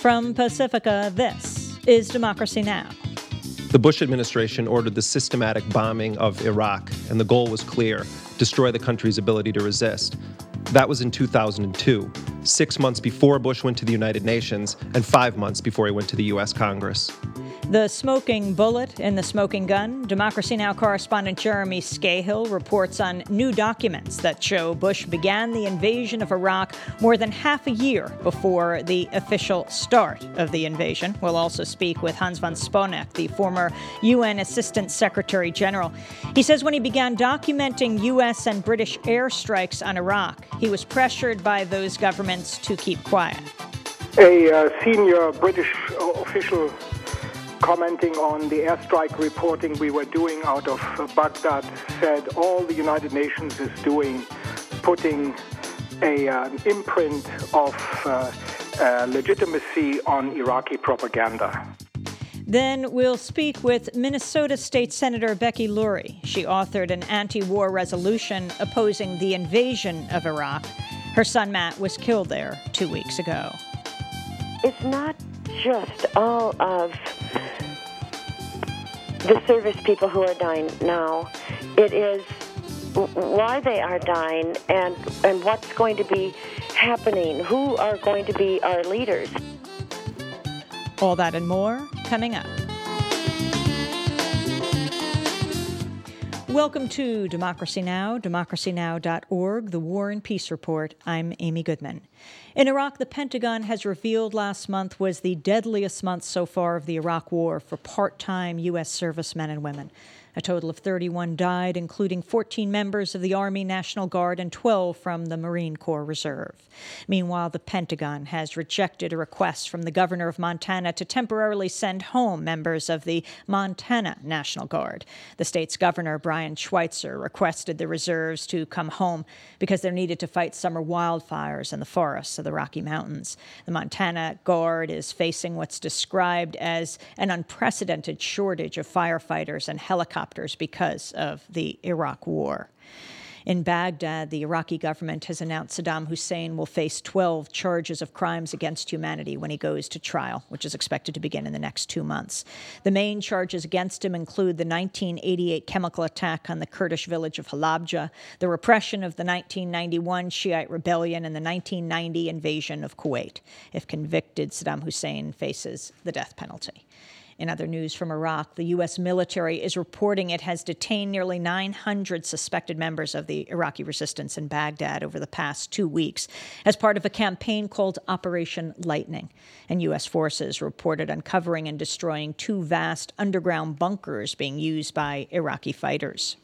From Pacifica, this is Democracy Now! The Bush administration ordered the systematic bombing of Iraq, and the goal was clear: destroy the country's ability to resist. That was in 2002, 6 months before Bush went to the United Nations and 5 months before he went to the U.S. Congress. The smoking bullet in the smoking gun. Democracy Now! Correspondent Jeremy Scahill reports on new documents that show Bush began the invasion of Iraq more than half a year before the official start of the invasion. We'll also speak with Hans von Sponeck, the former UN Assistant Secretary General. He says when he began documenting U.S. and British airstrikes on Iraq, he was pressured by those governments to keep quiet. A senior British official commenting on the airstrike reporting we were doing out of Baghdad said all the United Nations is doing, putting an imprint of legitimacy on Iraqi propaganda. Then we'll speak with Minnesota State Senator Becky Lurie. She authored an anti-war resolution opposing the invasion of Iraq. Her son Matt was killed there 2 weeks ago. It's not just all of the service people who are dying now. It is why they are dying and what's going to be happening, who are going to be our leaders. All that and more coming up. Welcome to Democracy Now!, democracynow.org, the War and Peace Report. I'm Amy Goodman. In Iraq, the Pentagon has revealed last month was the deadliest month so far of the Iraq War for part-time U.S. servicemen and women. A total of 31 died, including 14 members of the Army National Guard and 12 from the Marine Corps Reserve. Meanwhile, the Pentagon has rejected a request from the governor of Montana to temporarily send home members of the Montana National Guard. The state's governor, Brian Schweitzer, requested the reserves to come home because they're needed to fight summer wildfires in the forests of the Rocky Mountains. The Montana Guard is facing what's described as an unprecedented shortage of firefighters and helicopters because of the Iraq War. In Baghdad, the Iraqi government has announced Saddam Hussein will face 12 charges of crimes against humanity when he goes to trial, which is expected to begin in the next 2 months. The main charges against him include the 1988 chemical attack on the Kurdish village of Halabja, the repression of the 1991 Shiite rebellion, and the 1990 invasion of Kuwait. If convicted, Saddam Hussein faces the death penalty. In other news from Iraq, the U.S. military is reporting it has detained nearly 900 suspected members of the Iraqi resistance in Baghdad over the past 2 weeks as part of a campaign called Operation Lightning. And U.S. forces reported uncovering and destroying 2 vast underground bunkers being used by Iraqi fighters.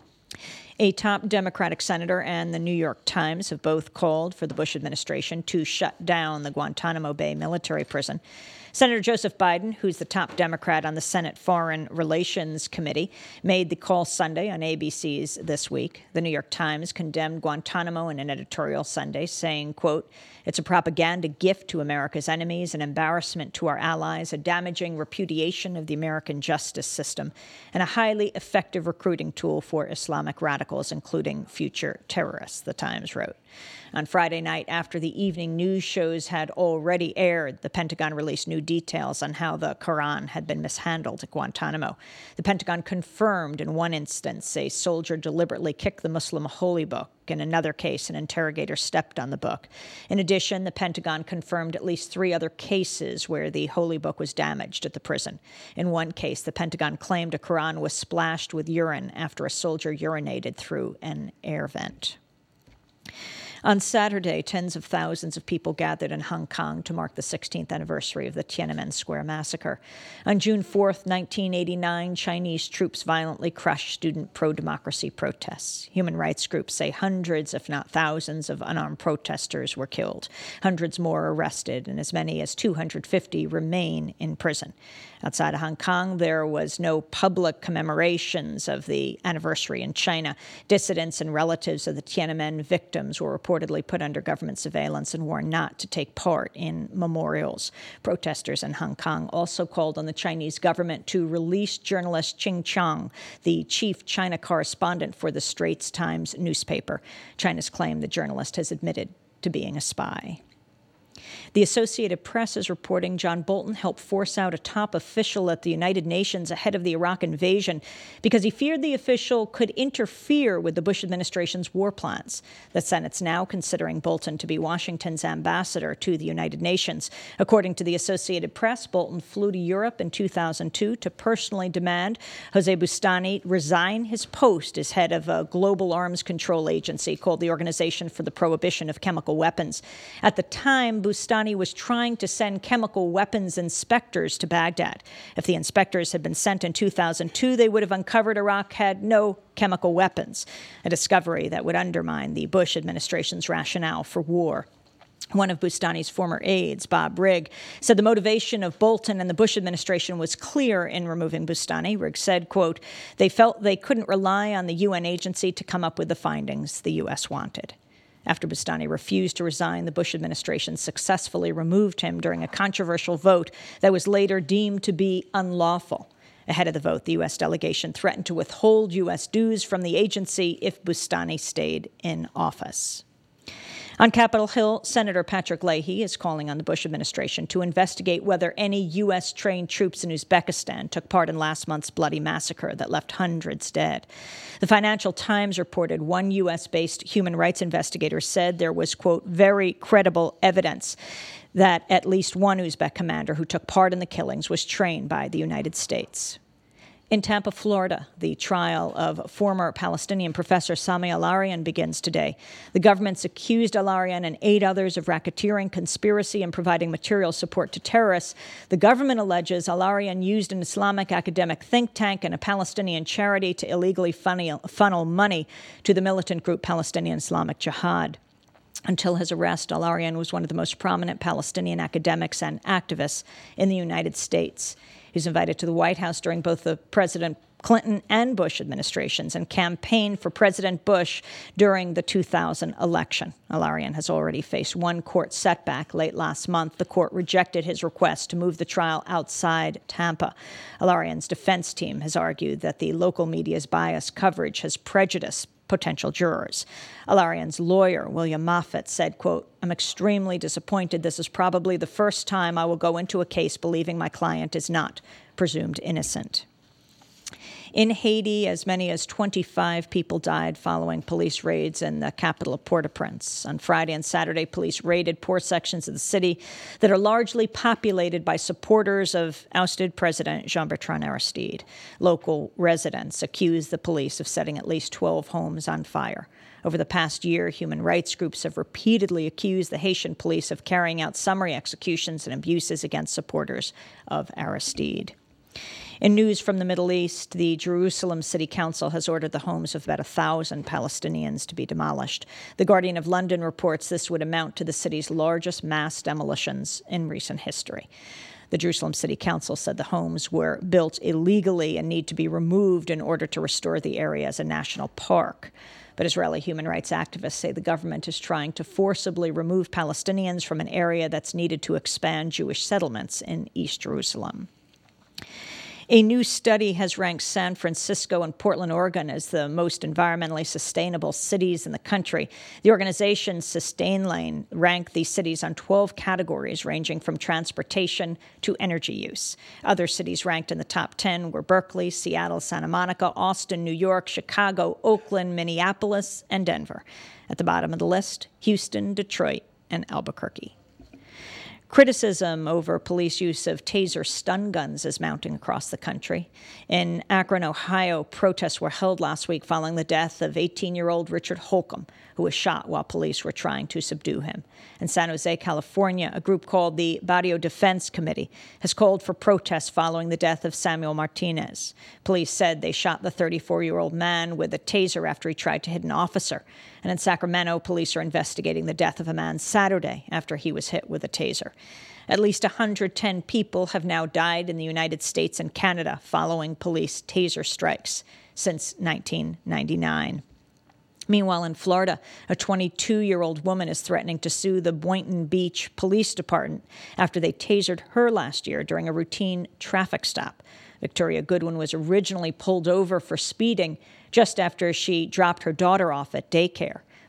A top Democratic senator and the New York Times have both called for the Bush administration to shut down the Guantanamo Bay military prison. Senator Joseph Biden, who's the top Democrat on the Senate Foreign Relations Committee, made the call Sunday on ABC's This Week. The New York Times condemned Guantanamo in an editorial Sunday, saying, quote, "It's a propaganda gift to America's enemies, an embarrassment to our allies, a damaging repudiation of the American justice system, and a highly effective recruiting tool for Islamic radicals, including future terrorists," the Times wrote. On Friday night, after the evening news shows had already aired, the Pentagon released new details on how the Quran had been mishandled at Guantanamo. The Pentagon confirmed in one instance a soldier deliberately kicked the Muslim holy book. In another case, an interrogator stepped on the book. In addition, the Pentagon confirmed at least 3 other cases where the holy book was damaged at the prison. In one case, the Pentagon claimed a Quran was splashed with urine after a soldier urinated through an air vent. On Saturday, tens of thousands of people gathered in Hong Kong to mark the 16th anniversary of the Tiananmen Square massacre. On June 4th, 1989, Chinese troops violently crushed student pro-democracy protests. Human rights groups say hundreds, if not thousands, of unarmed protesters were killed. Hundreds more arrested, and as many as 250 remain in prison. Outside of Hong Kong, there was no public commemorations of the anniversary in China. Dissidents and relatives of the Tiananmen victims were reportedly put under government surveillance and warned not to take part in memorials. Protesters in Hong Kong also called on the Chinese government to release journalist Qing Chang, the chief China correspondent for the Straits Times newspaper. China's claimed the journalist has admitted to being a spy. The Associated Press is reporting John Bolton helped force out a top official at the United Nations ahead of the Iraq invasion because he feared the official could interfere with the Bush administration's war plans. The Senate's now considering Bolton to be Washington's ambassador to the United Nations. According to the Associated Press, Bolton flew to Europe in 2002 to personally demand Jose Bustani resign his post as head of a global arms control agency called the Organization for the Prohibition of Chemical Weapons. At the time, Bustani was trying to send chemical weapons inspectors to Baghdad. If the inspectors had been sent in 2002, they would have uncovered Iraq had no chemical weapons, a discovery that would undermine the Bush administration's rationale for war. One of Bustani's former aides, Bob Rigg, said the motivation of Bolton and the Bush administration was clear in removing Bustani. Rigg said, quote, "They felt they couldn't rely on the UN agency to come up with the findings the U.S. wanted." After Bustani refused to resign, the Bush administration successfully removed him during a controversial vote that was later deemed to be unlawful. Ahead of the vote, the U.S. delegation threatened to withhold U.S. dues from the agency if Bustani stayed in office. On Capitol Hill, Senator Patrick Leahy is calling on the Bush administration to investigate whether any U.S.-trained troops in Uzbekistan took part in last month's bloody massacre that left hundreds dead. The Financial Times reported one U.S.-based human rights investigator said there was, quote, very credible evidence that at least one Uzbek commander who took part in the killings was trained by the United States. In Tampa, Florida, the trial of former Palestinian professor Sami Al-Arian begins today. The government's accused Al-Arian and 8 others of racketeering, conspiracy, and providing material support to terrorists. The government alleges Al-Arian used an Islamic academic think tank and a Palestinian charity to illegally funnel money to the militant group Palestinian Islamic Jihad. Until his arrest, Al-Arian was one of the most prominent Palestinian academics and activists in the United States. He was invited to the White House during both the President Clinton and Bush administrations and campaigned for President Bush during the 2000 election. Al-Arian has already faced one court setback. Late last month, the court rejected his request to move the trial outside Tampa. Al-Arian's defense team has argued that the local media's biased coverage has prejudiced potential jurors. Al-Arian's lawyer, William Moffitt, said, quote, "I'm extremely disappointed. This is probably the first time I will go into a case believing my client is not presumed innocent." In Haiti, as many as 25 people died following police raids in the capital of Port-au-Prince. On Friday and Saturday, police raided poor sections of the city that are largely populated by supporters of ousted President Jean-Bertrand Aristide. Local residents accused the police of setting at least 12 homes on fire. Over the past year, human rights groups have repeatedly accused the Haitian police of carrying out summary executions and abuses against supporters of Aristide. In news from the Middle East, the Jerusalem City Council has ordered the homes of about 1,000 Palestinians to be demolished. The Guardian of London reports this would amount to the city's largest mass demolitions in recent history. The Jerusalem City Council said the homes were built illegally and need to be removed in order to restore the area as a national park. But Israeli human rights activists say the government is trying to forcibly remove Palestinians from an area that's needed to expand Jewish settlements in East Jerusalem. A new study has ranked San Francisco and Portland, Oregon as the most environmentally sustainable cities in the country. The organization Sustainlane ranked these cities on 12 categories ranging from transportation to energy use. Other cities ranked in the top 10 were Berkeley, Seattle, Santa Monica, Austin, New York, Chicago, Oakland, Minneapolis, and Denver. At the bottom of the list, Houston, Detroit, and Albuquerque. Criticism over police use of taser stun guns is mounting across the country. In Akron, Ohio, protests were held last week following the death of 18-year-old Richard Holcomb, who was shot while police were trying to subdue him. In San Jose, California, a group called the Barrio Defense Committee has called for protests following the death of Samuel Martinez. Police said they shot the 34-year-old man with a taser after he tried to hit an officer. And in Sacramento, police are investigating the death of a man Saturday after he was hit with a taser. At least 110 people have now died in the United States and Canada following police taser strikes since 1999. Meanwhile, in Florida, a 22-year-old woman is threatening to sue the Boynton Beach Police Department after they tasered her last year during a routine traffic stop. Victoria Goodwin was originally pulled over for speeding just after she dropped her daughter off at daycare.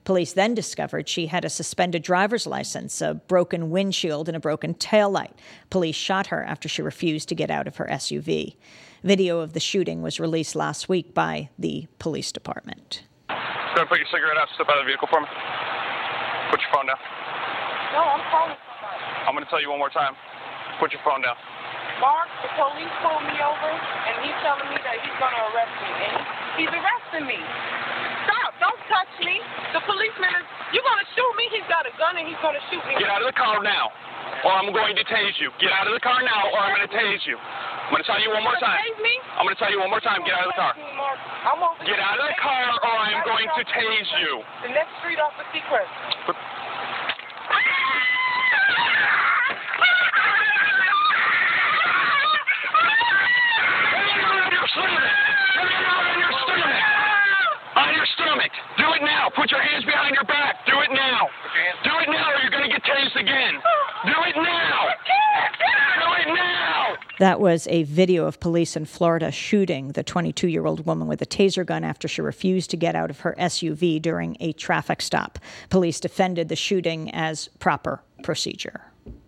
Police then discovered she had a suspended driver's license, a broken windshield, and a broken taillight. Police shot her after she refused to get out of her SUV. Video of the shooting was released last week by the police department. Go ahead and put your cigarette out. Step out of the vehicle for me. Put your phone down. No, I'm calling somebody. I'm going to tell you one more time. Put your phone down. Mark, the police pulled me over, and he's telling me that he's going to arrest me. And he's arresting me. Stop. Don't touch me. The policeman is, you're going to shoot me? He's got a gun, and he's going to shoot me. Get out of the car now, or I'm going to tase you. Get out of the car now, or I'm going to tase you. I'm going to tell you one more time. Tase me? I'm going to tell you one more time. Get out of the car. I'm over Get out of the car, or I'm going to tase you. The next street off of Secret. On your stomach. Do it now. Put your hands behind your back. Do it now. Do it now, or you're going to get tased again. Do it now. Do it now. That was a video of police in Florida shooting the 22-year-old woman with a taser gun after she refused to get out of her SUV during a traffic stop. Police defended the shooting as proper procedure.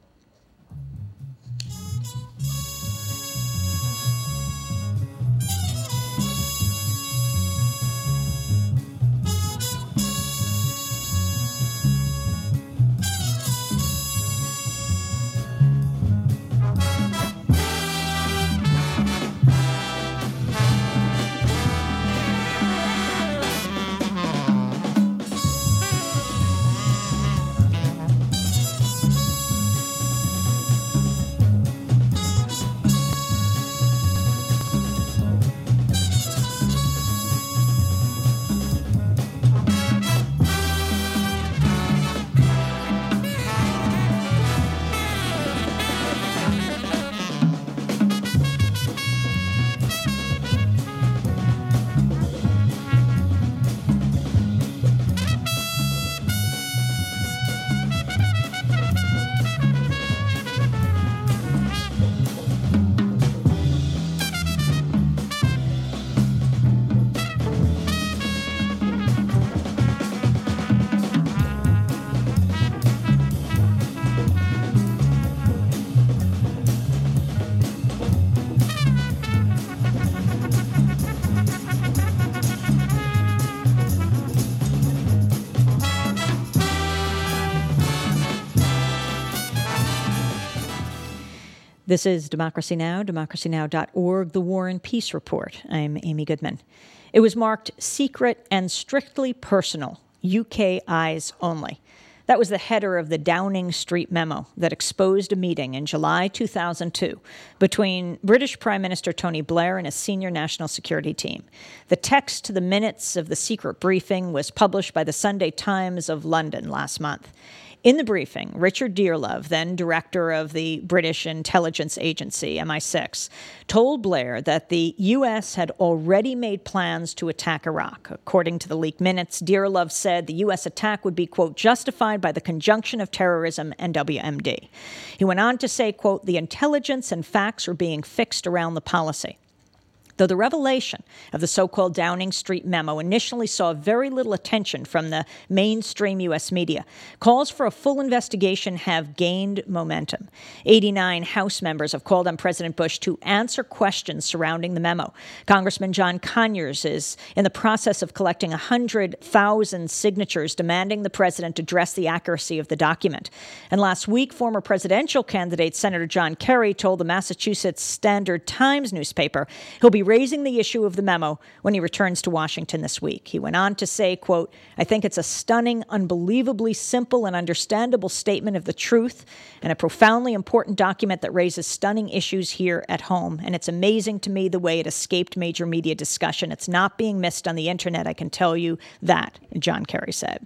This is Democracy Now!, democracynow.org, The War and Peace Report. I'm Amy Goodman. It was marked Secret and Strictly Personal, UK Eyes Only. That was the header of the Downing Street memo that exposed a meeting in July 2002 between British Prime Minister Tony Blair and a senior national security team. The text to the minutes of the secret briefing was published by the Sunday Times of London last month. In the briefing, Richard Dearlove, then director of the British intelligence agency, MI6, told Blair that the U.S. had already made plans to attack Iraq. According to the leaked minutes, Dearlove said the U.S. attack would be, quote, justified by the conjunction of terrorism and WMD. He went on to say, quote, the intelligence and facts were being fixed around the policy. Though the revelation of the so-called Downing Street memo initially saw very little attention from the mainstream U.S. media, calls for a full investigation have gained momentum. 89 House members have called on President Bush to answer questions surrounding the memo. Congressman John Conyers is in the process of collecting 100,000 signatures demanding the president address the accuracy of the document. And last week, former presidential candidate Senator John Kerry told the Massachusetts Standard Times newspaper he'll be raising the issue of the memo when he returns to Washington this week. He went on to say, quote, I think it's a stunning, unbelievably simple and understandable statement of the truth and a profoundly important document that raises stunning issues here at home. And it's amazing to me the way it escaped major media discussion. It's not being missed on the internet, I can tell you that, John Kerry said.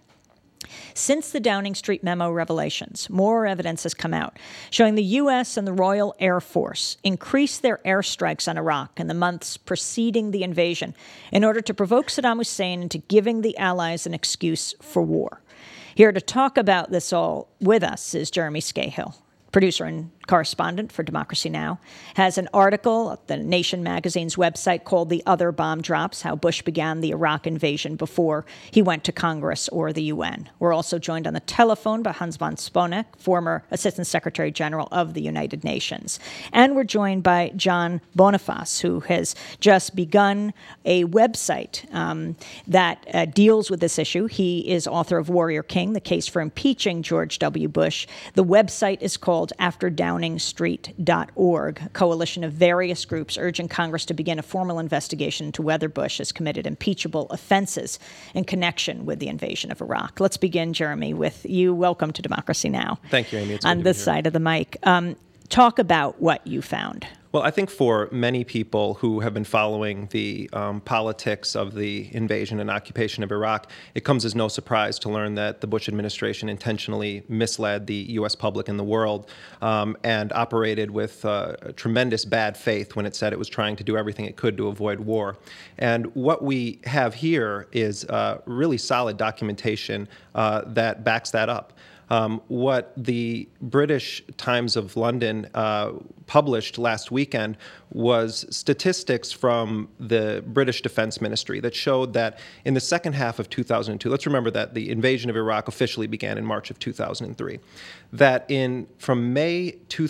Since the Downing Street memo revelations, more evidence has come out showing the U.S. and the Royal Air Force increased their airstrikes on Iraq in the months preceding the invasion in order to provoke Saddam Hussein into giving the Allies an excuse for war. Here to talk about this all with us is Jeremy Scahill, producer and correspondent for Democracy Now!, has an article at the Nation magazine's website called The Other Bomb Drops, How Bush Began the Iraq Invasion Before He Went to Congress or the UN. We're also joined on the telephone by Hans von Sponeck, former Assistant Secretary General of the United Nations. And we're joined by John Boniface, who has just begun a website that deals with this issue. He is author of Warrior King, The Case for Impeaching George W. Bush. The website is called AfterDowningstreet.org, a coalition of various groups urging Congress to begin a formal investigation into whether Bush has committed impeachable offenses in connection with the invasion of Iraq. Let's begin, Jeremy, with you. Welcome to Democracy Now! Thank you, Amy. It's on this side of the mic. Talk about what you found. Well, I think for many people who have been following the politics of the invasion and occupation of Iraq, it comes as no surprise to learn that the Bush administration intentionally misled the U.S. public and the world and operated with tremendous bad faith when it said it was trying to do everything it could to avoid war. And what we have here is really solid documentation that backs that up. What the British Times of London published last weekend was statistics from the British Defense Ministry that showed that in the second half of 2002, let's remember that the invasion of Iraq officially began in March of 2003, that from May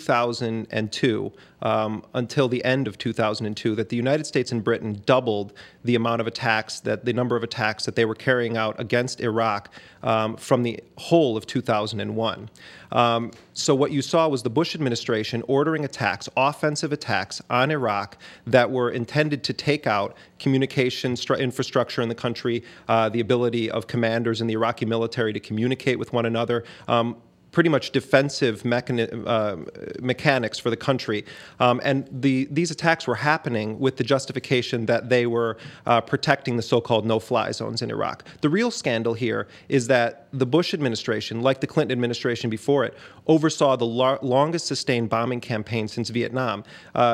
2002 until the end of 2002, that the United States and Britain doubled the amount of attacks, the number of attacks that they were carrying out against Iraq from the whole of 2001. So what you saw was the Bush administration ordering attacks, offensive attacks on Iraq that were intended to take out communication infrastructure in the country, the ability of commanders in the Iraqi military to communicate with one another, pretty much defensive mechanics for the country. And these attacks were happening with the justification that they were protecting the so-called no-fly zones in Iraq. The real scandal here is that the Bush administration, like the Clinton administration before it, oversaw the longest sustained bombing campaign since Vietnam.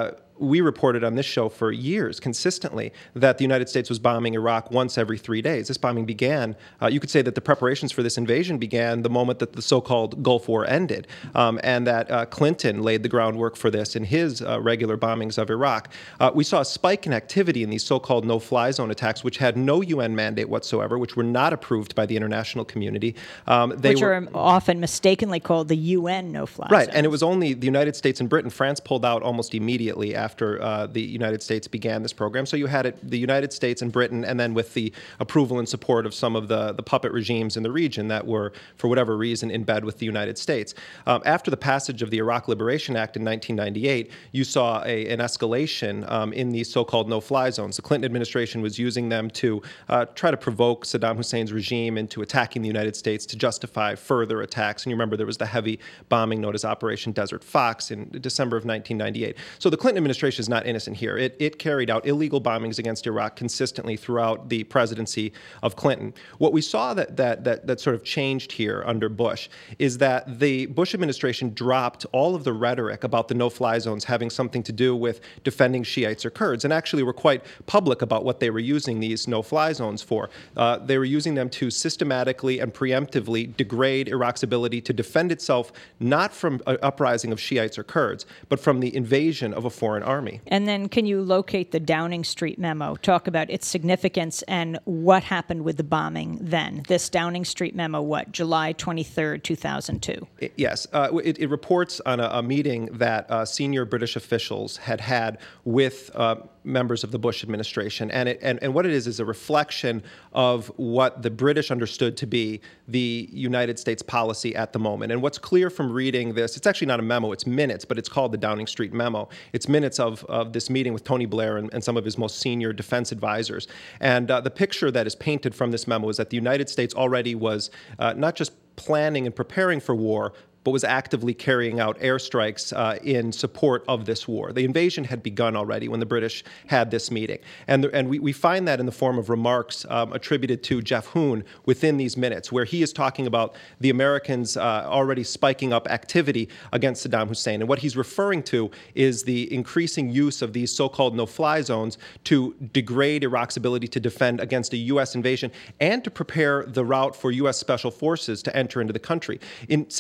We reported on this show for years consistently that the United States was bombing Iraq once every 3 days. This bombing began, you could say that the preparations for this invasion began the moment that the so-called Gulf War ended, and that Clinton laid the groundwork for this in his regular bombings of Iraq. We saw a spike in activity in these so-called no-fly zone attacks, which had no UN mandate whatsoever, which were not approved by the international community. Which are often mistakenly called the UN no-fly zones. Right, and it was only the United States and Britain. France pulled out almost immediately after the United States began this program. So you had the United States and Britain, and then with the approval and support of some of the puppet regimes in the region that were, for whatever reason, in bed with the United States. After the passage of the Iraq Liberation Act in 1998, you saw an escalation in these so-called no-fly zones. The Clinton administration was using them to try to provoke Saddam Hussein's regime into attacking the United States to justify further attacks. And you remember there was the heavy bombing known as Operation Desert Fox in December of 1998. So the Clinton administration is not innocent here. It carried out illegal bombings against Iraq consistently throughout the presidency of Clinton. What we saw that sort of changed here under Bush is that the Bush administration dropped all of the rhetoric about the no-fly zones having something to do with defending Shiites or Kurds, and actually were quite public about what they were using these no-fly zones for. They were using them to systematically and preemptively degrade Iraq's ability to defend itself, not from an uprising of Shiites or Kurds, but from the invasion of a foreign army. And then can you locate the Downing Street memo, talk about its significance and what happened with the bombing then? This Downing Street memo, July 23rd, 2002? Yes. It reports on a meeting that senior British officials had with members of the Bush administration. And what it is a reflection of what the British understood to be the United States policy at the moment. And what's clear from reading this, it's actually not a memo, it's minutes, but it's called the Downing Street memo. It's minutes of this meeting with Tony Blair and some of his most senior defense advisors. And the picture that is painted from this memo is that the United States already was not just planning and preparing for war, but was actively carrying out airstrikes in support of this war. The invasion had begun already when the British had this meeting. And we find that in the form of remarks attributed to Jeff Hoon within these minutes, where he is talking about the Americans already spiking up activity against Saddam Hussein. And what he's referring to is the increasing use of these so-called no-fly zones to degrade Iraq's ability to defend against a U.S. invasion and to prepare the route for U.S. special forces to enter into the country. In September of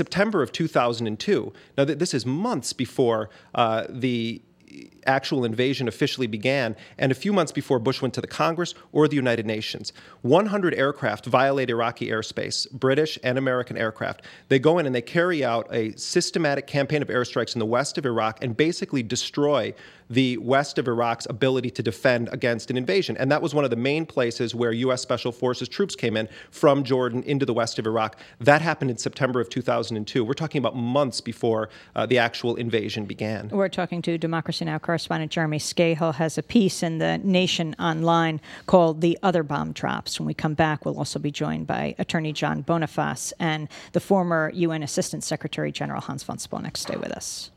of 2002. Now, this is months before the actual invasion officially began, and a few months before Bush went to the Congress or the United Nations. 100 aircraft violate Iraqi airspace, British and American aircraft. They go in and they carry out a systematic campaign of airstrikes in the west of Iraq and basically destroy the west of Iraq's ability to defend against an invasion. And that was one of the main places where U.S. Special Forces troops came in from Jordan into the west of Iraq. That happened in September of 2002. We're talking about months before the actual invasion began. We're talking to Democracy Now! Correspondent Jeremy Scahill. Has a piece in the Nation Online called The Other Bomb Drops. When we come back, we'll also be joined by Attorney John Boniface and the former UN Assistant Secretary General Hans von Sponeck. Stay with us.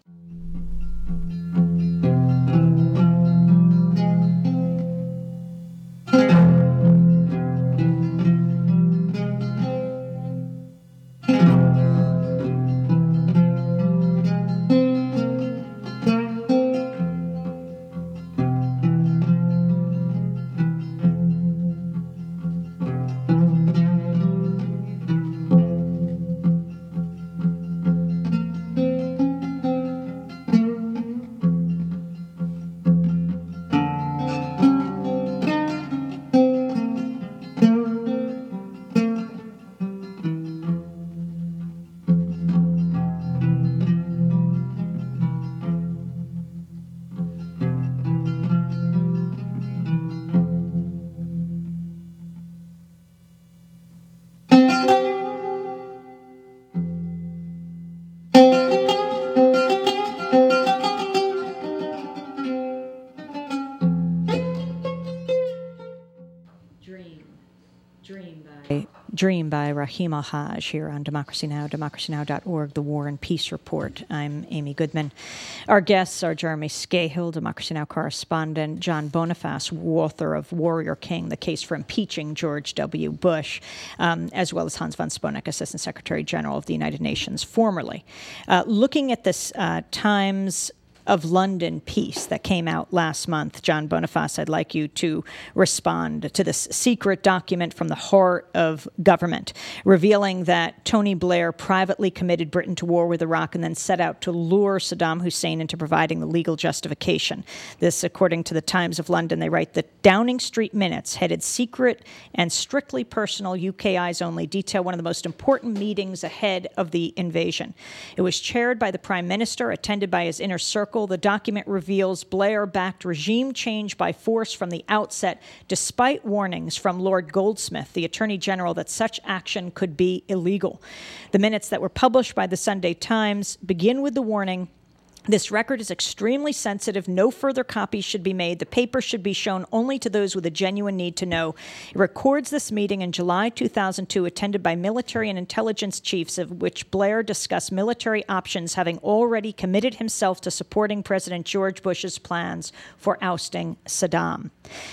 Dream by Rahim Al-Haj here on Democracy Now!, democracynow.org, The War and Peace Report. I'm Amy Goodman. Our guests are Jeremy Scahill, Democracy Now! Correspondent, John Boniface, author of Warrior King, The Case for Impeaching George W. Bush, as well as Hans von Sponeck, Assistant Secretary General of the United Nations, formerly. Looking at this Times of London piece that came out last month, John Boniface, I'd like you to respond to this secret document from the heart of government, revealing that Tony Blair privately committed Britain to war with Iraq and then set out to lure Saddam Hussein into providing the legal justification. This, according to the Times of London, they write that Downing Street minutes, headed secret and strictly personal, UK eyes only, detail one of the most important meetings ahead of the invasion. It was chaired by the Prime Minister, attended by his inner circle. The document reveals Blair backed regime change by force from the outset, despite warnings from Lord Goldsmith, the Attorney General, that such action could be illegal. The minutes that were published by the Sunday Times begin with the warning: this record is extremely sensitive. No further copies should be made. The paper should be shown only to those with a genuine need to know. It records this meeting in July 2002, attended by military and intelligence chiefs, of which Blair discussed military options, having already committed himself to supporting President George Bush's plans for ousting Saddam.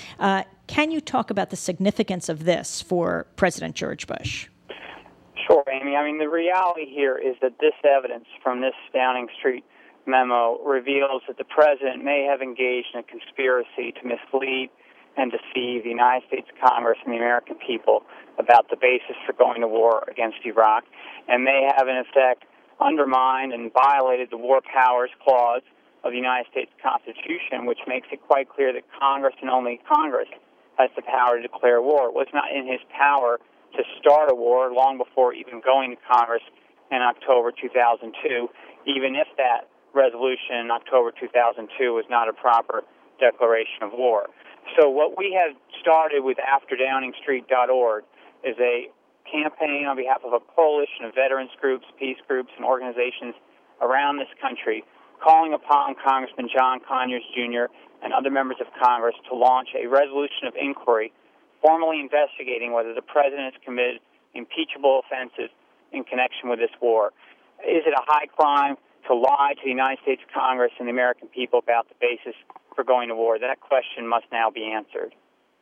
Can you talk about the significance of this for President George Bush? Sure, Amy. I mean, the reality here is that this evidence from this Downing Street memo reveals that the president may have engaged in a conspiracy to mislead and deceive the United States Congress and the American people about the basis for going to war against Iraq, and may have, in effect, undermined and violated the War Powers Clause of the United States Constitution, which makes it quite clear that Congress and only Congress has the power to declare war. It was not in his power to start a war long before even going to Congress in October 2002, even if that resolution in October 2002 was not a proper declaration of war. So what we have started with AfterDowningstreet.org is a campaign on behalf of a coalition of veterans groups, peace groups, and organizations around this country, calling upon Congressman John Conyers, Jr. and other members of Congress to launch a resolution of inquiry formally investigating whether the president has committed impeachable offenses in connection with this war. Is it a high crime to lie to the United States Congress and the American people about the basis for going to war? That question must now be answered.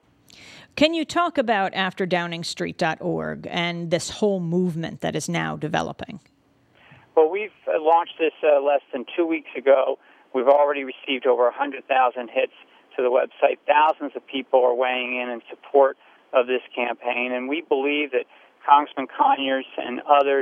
Can you talk about AfterDowningstreet.org and this whole movement that is now developing? Well, we've launched this less than 2 weeks ago. We've already received over 100,000 hits to the website. Thousands of people are weighing in support of this campaign, and we believe that Congressman Conyers and others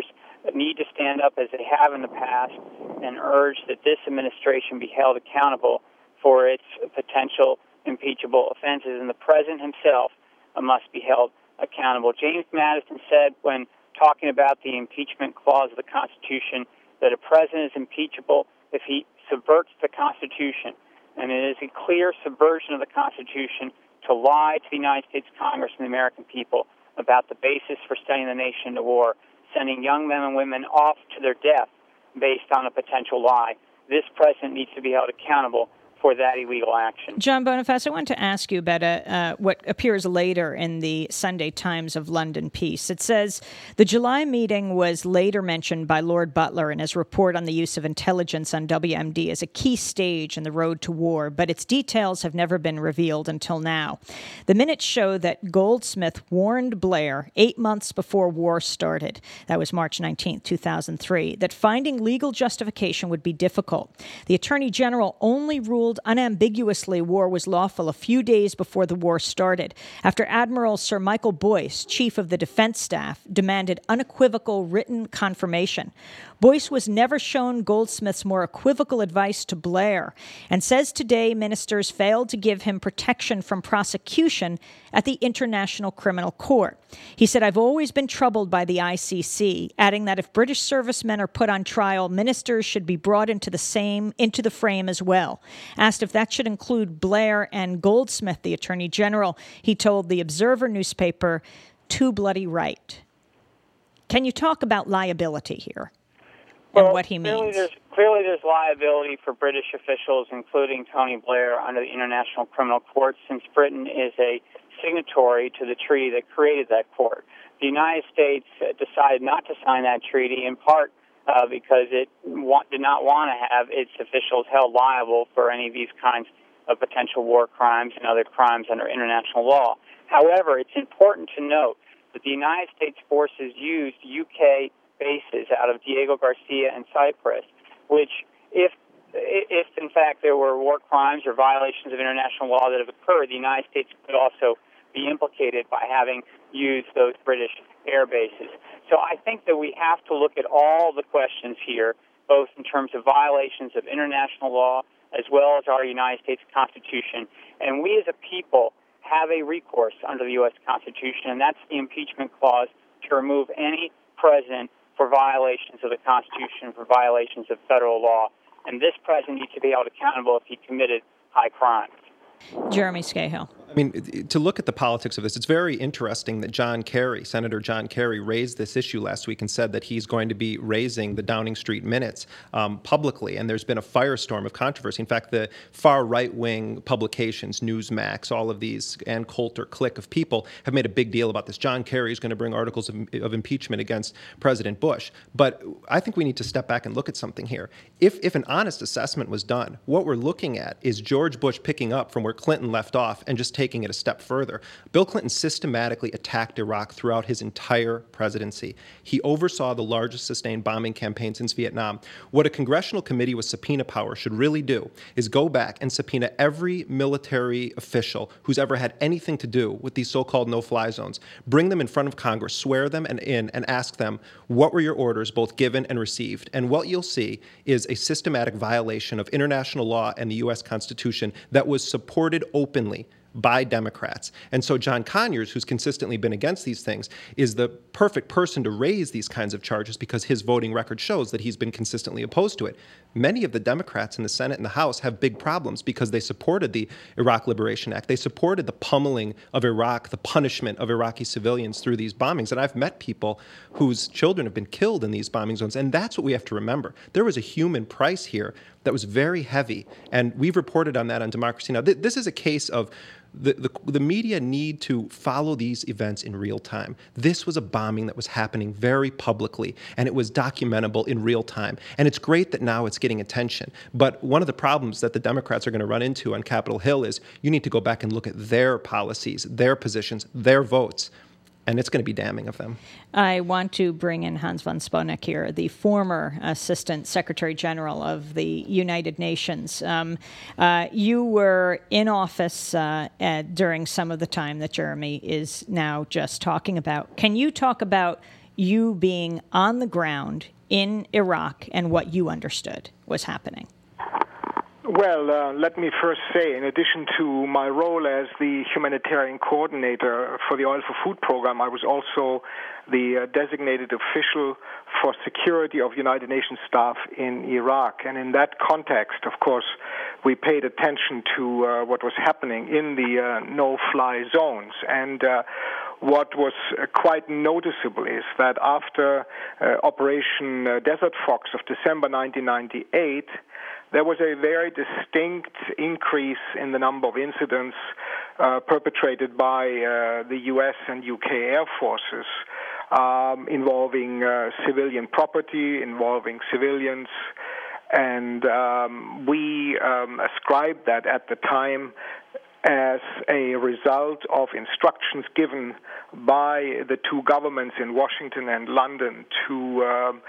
need to stand up as they have in the past and urge that this administration be held accountable for its potential impeachable offenses, and the president himself must be held accountable. James Madison said when talking about the impeachment clause of the Constitution that a president is impeachable if he subverts the Constitution, and it is a clear subversion of the Constitution to lie to the United States Congress and the American people about the basis for sending the nation to war, sending young men and women off to their death based on a potential lie. This president needs to be held accountable for that illegal action. John Boniface, I want to ask you about what appears later in the Sunday Times of London piece. It says, the July meeting was later mentioned by Lord Butler in his report on the use of intelligence on WMD as a key stage in the road to war, but its details have never been revealed until now. The minutes show that Goldsmith warned Blair 8 months before war started, that was March 19, 2003, that finding legal justification would be difficult. The Attorney General only ruled unambiguously war was lawful a few days before the war started, after Admiral Sir Michael Boyce, Chief of the Defense Staff, demanded unequivocal written confirmation. Boyce was never shown Goldsmith's more equivocal advice to Blair and says today ministers failed to give him protection from prosecution at the International Criminal Court. He said, I've always been troubled by the ICC, adding that if British servicemen are put on trial, ministers should be brought into the frame as well. Asked if that should include Blair and Goldsmith, the Attorney General, he told the Observer newspaper, too bloody right. Can you talk about liability here? And what he means. Clearly there's liability for British officials, including Tony Blair, under the International Criminal Court, since Britain is a signatory to the treaty that created that court. The United States decided not to sign that treaty, in part because it did not want to have its officials held liable for any of these kinds of potential war crimes and other crimes under international law. However, it's important to note that the United States forces used UK bases out of Diego Garcia and Cyprus, which, if in fact there were war crimes or violations of international law that have occurred, the United States could also be implicated by having used those British air bases. So I think that we have to look at all the questions here, both in terms of violations of international law as well as our United States Constitution. And we as a people have a recourse under the U.S. Constitution, and that's the impeachment clause to remove any president for violations of the Constitution, for violations of federal law. And this president needs to be held accountable if he committed high crimes. Jeremy Scahill. I mean, to look at the politics of this, it's very interesting that Senator John Kerry, raised this issue last week and said that he's going to be raising the Downing Street minutes publicly. And there's been a firestorm of controversy. In fact, the far right-wing publications, Newsmax, all of these, and Coulter, clique of people have made a big deal about this. John Kerry is going to bring articles of impeachment against President Bush. But I think we need to step back and look at something here. If an honest assessment was done, what we're looking at is George Bush picking up from where Clinton left off and just taking it a step further. Bill Clinton systematically attacked Iraq throughout his entire presidency. He oversaw the largest sustained bombing campaign since Vietnam. What a congressional committee with subpoena power should really do is go back and subpoena every military official who's ever had anything to do with these so-called no-fly zones. Bring them in front of Congress, swear them in, and ask them, what were your orders, both given and received? And what you'll see is a systematic violation of international law and the U.S. Constitution that was supported openly by Democrats. And so John Conyers, who's consistently been against these things, is the perfect person to raise these kinds of charges because his voting record shows that he's been consistently opposed to it. Many of the Democrats in the Senate and the House have big problems because they supported the Iraq Liberation Act. They supported the pummeling of Iraq, the punishment of Iraqi civilians through these bombings. And I've met people whose children have been killed in these bombing zones. And that's what we have to remember. There was a human price here that was very heavy. And we've reported on that on Democracy Now! This is a case of the media need to follow these events in real time. This was a bombing that was happening very publicly, and it was documentable in real time. And it's great that now it's getting attention. But one of the problems that the Democrats are going to run into on Capitol Hill is you need to go back and look at their policies, their positions, their votes. And it's going to be damning of them. I want to bring in Hans von Sponeck here, the former Assistant Secretary General of the United Nations. You were in office during some of the time that Jeremy is now just talking about. Can you talk about you being on the ground in Iraq and what you understood was happening? Well, let me first say, in addition to my role as the humanitarian coordinator for the Oil for Food program, I was also the designated official for security of United Nations staff in Iraq. And in that context, of course, we paid attention to what was happening in the no-fly zones. And what was quite noticeable is that after Operation Desert Fox of December 1998, there was a very distinct increase in the number of incidents perpetrated by the U.S. and U.K. Air Forces involving civilian property, involving civilians. And we ascribed that at the time as a result of instructions given by the two governments in Washington and London to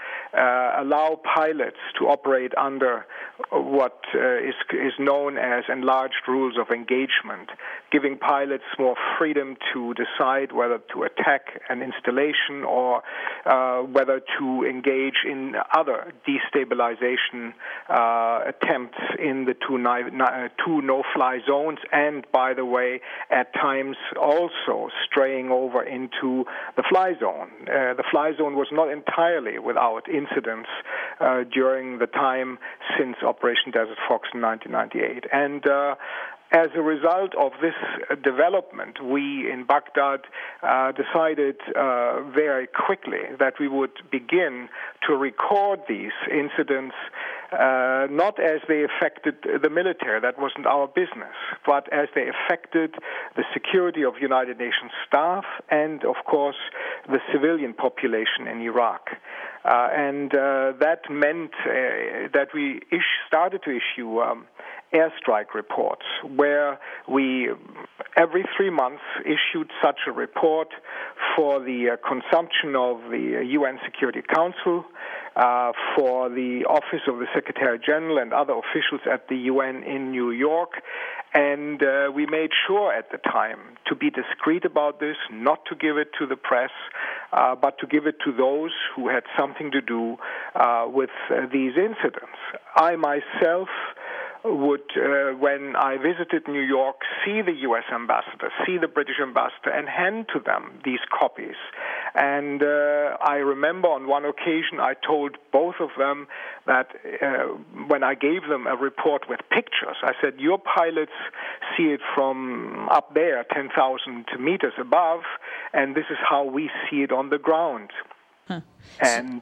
allow pilots to operate under what is known as enlarged rules of engagement, giving pilots more freedom to decide whether to attack an installation or whether to engage in other destabilization attempts in the two no-fly zones, and, by the way, at times also straying over into the fly zone. The fly zone was not entirely without incidents during the time since Operation Desert Fox in 1998. And as a result of this development, we in Baghdad decided very quickly that we would begin to record these incidents not as they affected the military, that wasn't our business, but as they affected the security of United Nations staff and, of course, the civilian population in Iraq. And that meant that we started to issue airstrike reports, where we every 3 months issued such a report for the consumption of the UN Security Council, for the Office of the Secretary General and other officials at the UN in New York. And we made sure at the time to be discreet about this, not to give it to the press, but to give it to those who had something to do with these incidents. I myself would, when I visited New York, see the U.S. ambassador, see the British ambassador, and hand to them these copies. And I remember on one occasion I told both of them that when I gave them a report with pictures, I said, your pilots see it from up there, 10,000 meters above, and this is how we see it on the ground. Huh. And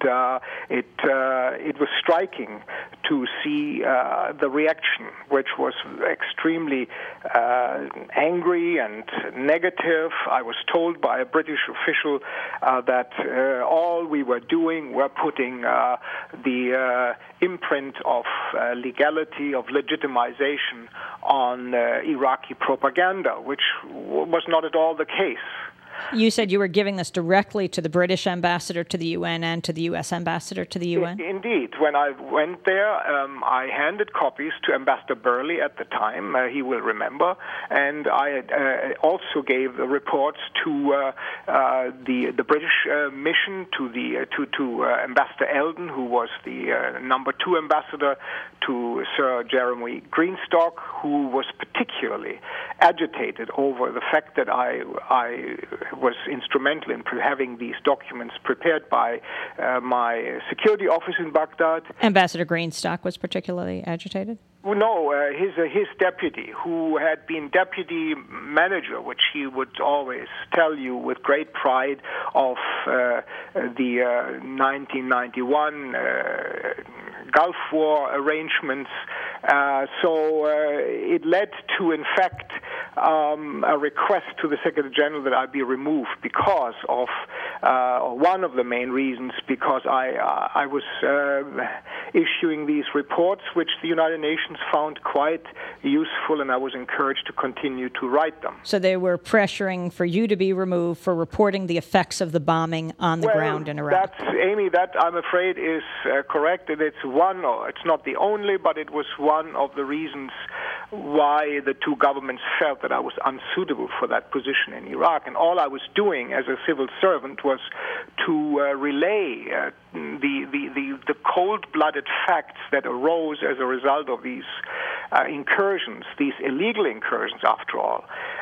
it was striking to see the reaction, which was extremely angry and negative. I was told by a British official that all we were doing were putting the imprint of legality, of legitimization on Iraqi propaganda, which was not at all the case. You said you were giving this directly to the British ambassador to the UN and to the U.S. ambassador to the UN? Indeed. When I went there, I handed copies to Ambassador Burley at the time, he will remember, and I also gave the reports to the British mission, to Ambassador Eldon, who was the number 2 ambassador, to Sir Jeremy Greenstock, who was particularly agitated over the fact that I was instrumental in having these documents prepared by my security office in Baghdad. Ambassador Greenstock was particularly agitated? Well, no, his deputy, who had been deputy manager, which he would always tell you with great pride of the 1991 Gulf War arrangements. So it led to, in fact, a request to the Secretary General that I be removed because of one of the main reasons, because I was issuing these reports, which the United Nations found quite useful, and I was encouraged to continue to write them. So they were pressuring for you to be removed for reporting the effects of the bombing on the ground in Iraq. Amy, that I'm afraid is correct, and it's not the only, but it was one of the reasons why the two governments felt that I was unsuitable for that position in Iraq. And all I was doing as a civil servant was to relay the cold-blooded facts that arose as a result of these incursions, these illegal incursions, after all.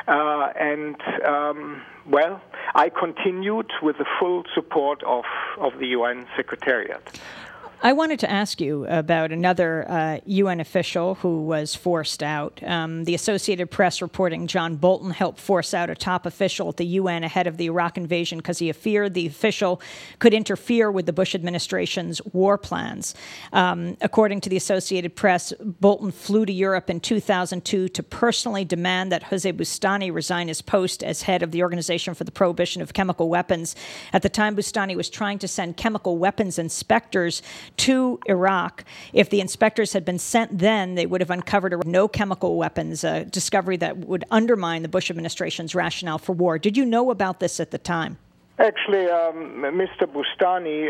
Well, I continued with the full support of the UN Secretariat. I wanted to ask you about another UN official who was forced out. The Associated Press reporting John Bolton helped force out a top official at the UN ahead of the Iraq invasion because he feared the official could interfere with the Bush administration's war plans. According to the Associated Press, Bolton flew to Europe in 2002 to personally demand that Jose Bustani resign his post as head of the Organization for the Prohibition of Chemical Weapons. At the time, Bustani was trying to send chemical weapons inspectors to Iraq. If the inspectors had been sent then, they would have uncovered no chemical weapons, a discovery that would undermine the Bush administration's rationale for war. Did you know about this at the time? Actually, Mr. Bustani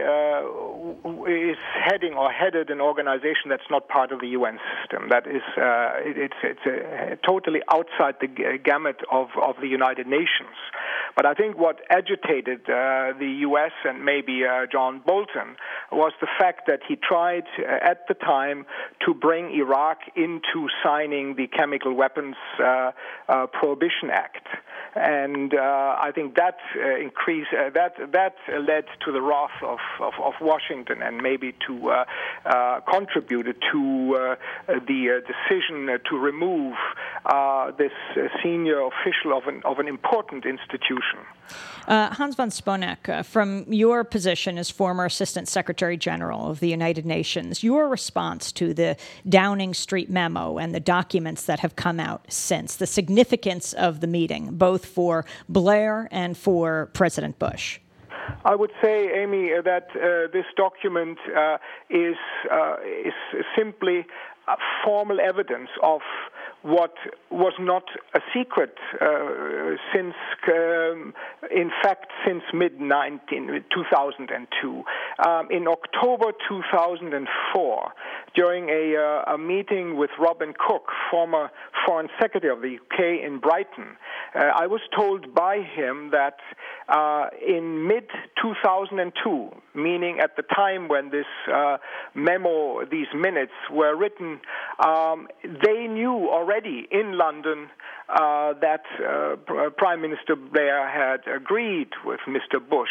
is headed an organization that's not part of the UN system. That is, it's totally outside the gamut of the United Nations. But I think what agitated the U.S. and maybe John Bolton was the fact that he tried at the time to bring Iraq into signing the Chemical Weapons Prohibition Act. And I think that that led to the wrath of Washington and maybe to contributed to the decision to remove this senior official of an important institution. Hans von Sponeck, from your position as former Assistant Secretary General of the United Nations, your response to the Downing Street memo and the documents that have come out since, the significance of the meeting, both for Blair and for President Bush? I would say, Amy, that this document is simply formal evidence of what was not a secret since mid-2002. In October 2004, during a meeting with Robin Cook, former Foreign Secretary of the UK in Brighton, I was told by him that in mid-2002, meaning at the time when this memo, these minutes were written, they knew already in London that Prime Minister Blair had agreed with Mr. Bush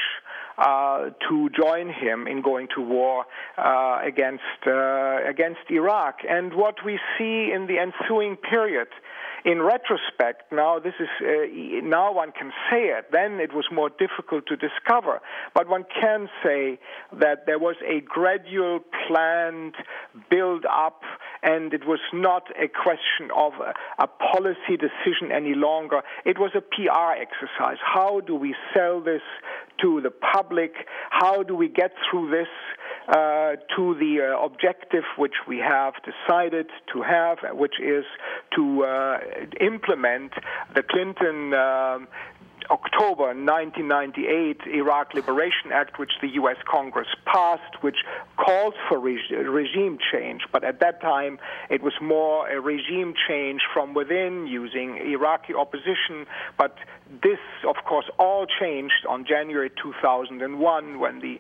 to join him in going to war against Iraq. And what we see in the ensuing period, in retrospect, now now one can say it. Then it was more difficult to discover, but one can say that there was a gradual, planned build-up, and it was not a question of a policy decision any longer. It was a PR exercise. How do we sell this to the public? How do we get through this to the objective which we have decided to have, which is to implement the Clinton October 1998 Iraq Liberation Act, which the U.S. Congress passed, which calls for regime change. But at that time, it was more a regime change from within, using Iraqi opposition. But this, of course, all changed on January 2001 when the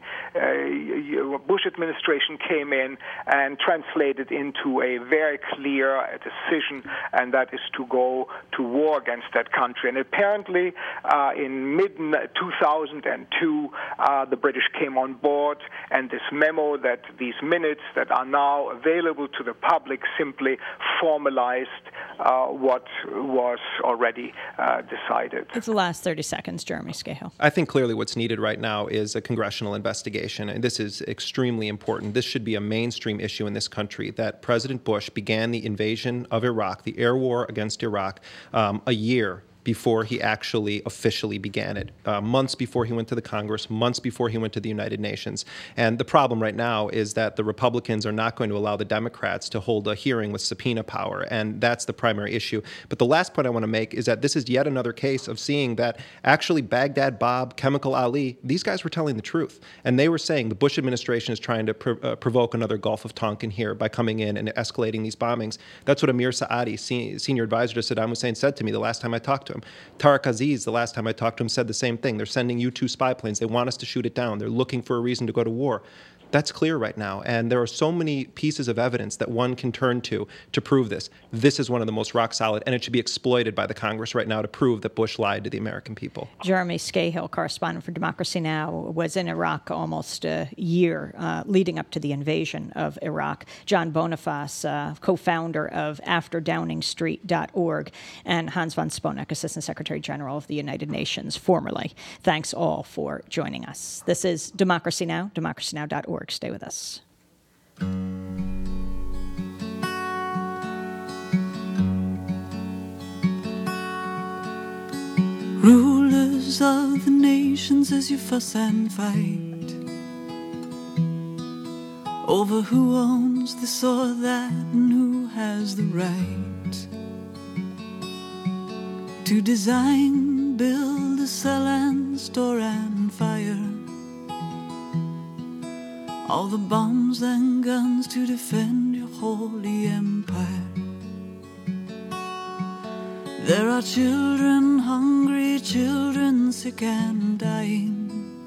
Bush administration came in and translated into a very clear decision, and that is to go to war against that country. And apparently, in mid-2002, the British came on board, and this memo, these minutes that are now available to the public, simply formalized what was already decided. It's the last 30 seconds, Jeremy Scahill. I think clearly what's needed right now is a congressional investigation, and this is extremely important. This should be a mainstream issue in this country, that President Bush began the invasion of Iraq, the air war against Iraq, a year before he actually officially began it. Months before he went to the Congress, months before he went to the United Nations. And the problem right now is that the Republicans are not going to allow the Democrats to hold a hearing with subpoena power, and that's the primary issue. But the last point I want to make is that this is yet another case of seeing that actually Baghdad Bob, Chemical Ali, these guys were telling the truth. And they were saying the Bush administration is trying to provoke another Gulf of Tonkin here by coming in and escalating these bombings. That's what Amir Saadi, senior advisor to Saddam Hussein, said to me the last time I talked to him. Tariq Aziz, the last time I talked to him, said the same thing. They're sending U-2 spy planes. They want us to shoot it down. They're looking for a reason to go to war. That's clear right now. And there are so many pieces of evidence that one can turn to prove this. This is one of the most rock solid, and it should be exploited by the Congress right now to prove that Bush lied to the American people. Jeremy Scahill, correspondent for Democracy Now!, was in Iraq almost a year leading up to the invasion of Iraq. John Boniface, co-founder of AfterDowningstreet.org, and Hans von Sponeck, Assistant Secretary General of the United Nations, formerly. Thanks all for joining us. This is Democracy Now!, democracynow.org. Stay with us. Rulers of the nations, as you fuss and fight over who owns this or that and who has the right to design, build, sell and store and fire all the bombs and guns to defend your holy empire. There are children hungry, children sick and dying.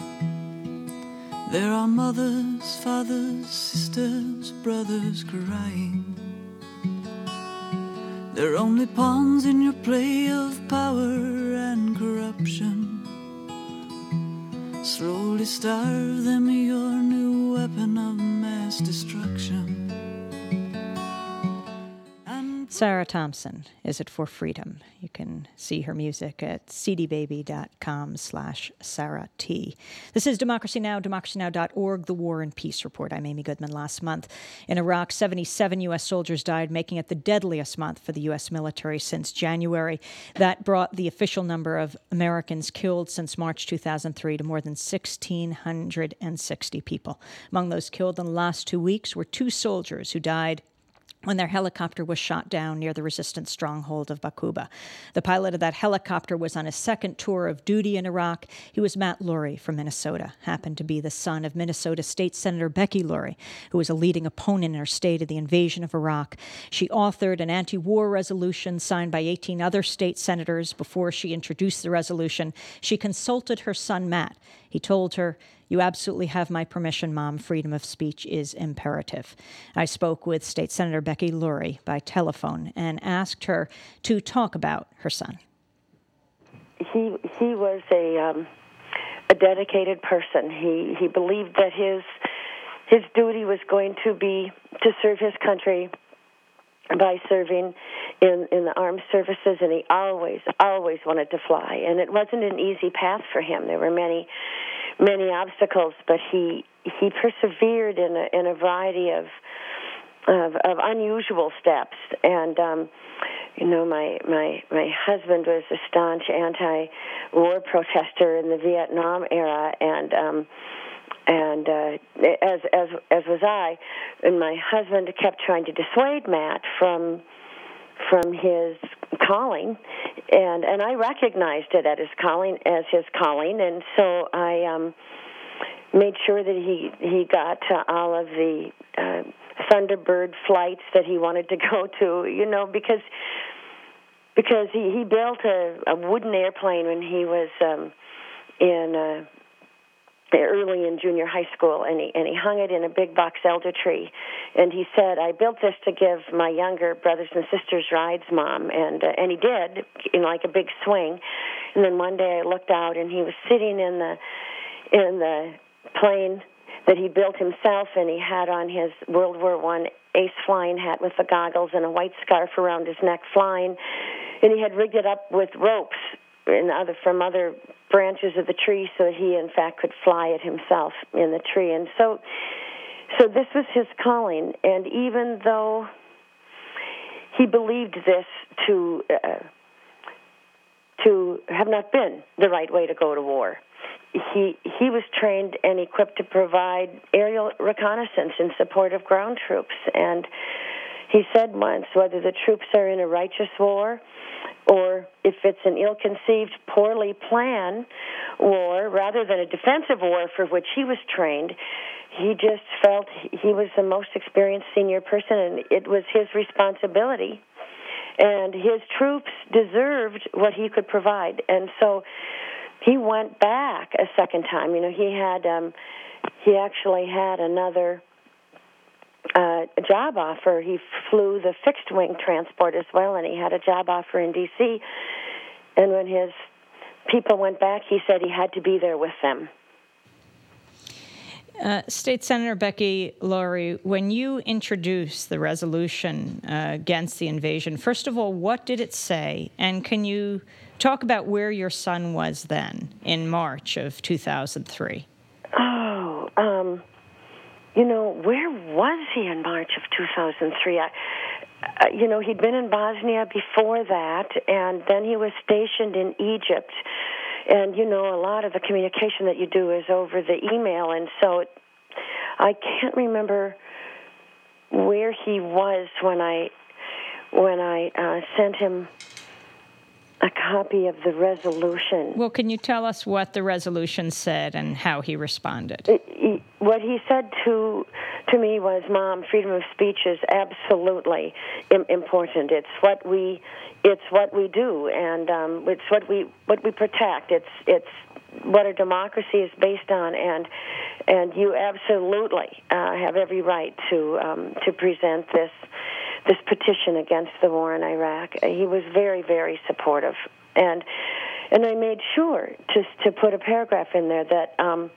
There are mothers, fathers, sisters, brothers crying. They're only pawns in your play of power and corruption. Slowly starve them, your new weapon of mass destruction. Sarah Thompson, Is It for Freedom? You can see her music at cdbaby.com/Sarah T. This is Democracy Now!, democracynow.org, The War and Peace Report. I'm Amy Goodman. Last month in Iraq, 77 U.S. soldiers died, making it the deadliest month for the U.S. military since January. That brought the official number of Americans killed since March 2003 to more than 1,660 people. Among those killed in the last 2 weeks were 2 soldiers who died when their helicopter was shot down near the resistance stronghold of Baquba. The pilot of that helicopter was on his second tour of duty in Iraq. He was Matt Lurie from Minnesota, happened to be the son of Minnesota State Senator Becky Lurie, who was a leading opponent in her state of the invasion of Iraq. She authored an anti-war resolution signed by 18 other state senators. Before she introduced the resolution, she consulted her son, Matt. He told her, "You absolutely have my permission, Mom. Freedom of speech is imperative." I spoke with State Senator Becky Lurie by telephone and asked her to talk about her son. He was a dedicated person. He believed that his duty was going to be to serve his country by serving in the armed services, and he always wanted to fly. And it wasn't an easy path for him. There were many obstacles, but he persevered in a variety of unusual steps. And my husband was a staunch anti-war protester in the Vietnam era, and as was I. And my husband kept trying to dissuade Matt from his calling, and I recognized it as his calling, and so I made sure that he got to all of the Thunderbird flights that he wanted to go to, because he built a wooden airplane when he was early in junior high school, and he hung it in a big box elder tree, and he said, "I built this to give my younger brothers and sisters rides, Mom," and he did, in like a big swing. And then one day I looked out, and he was sitting in the plane that he built himself, and he had on his World War I ace flying hat with the goggles and a white scarf around his neck flying, and he had rigged it up with ropes from other branches of the tree so that he, in fact, could fly it himself in the tree. And so this was his calling. And even though he believed this to have not been the right way to go to war. He was trained and equipped to provide aerial reconnaissance in support of ground troops. And he said once, whether the troops are in a righteous war or if it's an ill-conceived, poorly planned war, rather than a defensive war for which he was trained, he just felt he was the most experienced senior person, and it was his responsibility. And his troops deserved what he could provide. And so he went back a second time. You know, he actually had another job offer. He flew the fixed-wing transport as well, and he had a job offer in D.C. And when his people went back, he said he had to be there with them. State Senator Becky Laurie, when you introduced the resolution against the invasion, first of all, what did it say? And can you talk about where your son was then in March of 2003? You know, where was he in March of 2003? You know, he'd been in Bosnia before that, and then he was stationed in Egypt. And, you know, a lot of the communication that you do is over the email, and so I can't remember where he was when I sent him a copy of the resolution. Well, can you tell us what the resolution said and how he responded? What he said to me was, "Mom, freedom of speech is absolutely important. It's what we do, and it's what we protect. It's what our democracy is based on, and you absolutely have every right to present this petition against the war in Iraq." He was very, very supportive, and I made sure to put a paragraph in there that.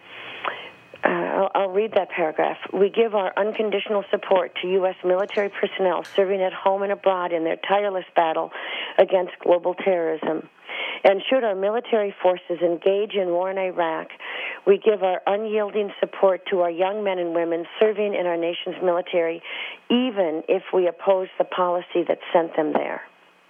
I'll read that paragraph. "We give our unconditional support to U.S. military personnel serving at home and abroad in their tireless battle against global terrorism. And should our military forces engage in war in Iraq, we give our unyielding support to our young men and women serving in our nation's military, even if we oppose the policy that sent them there."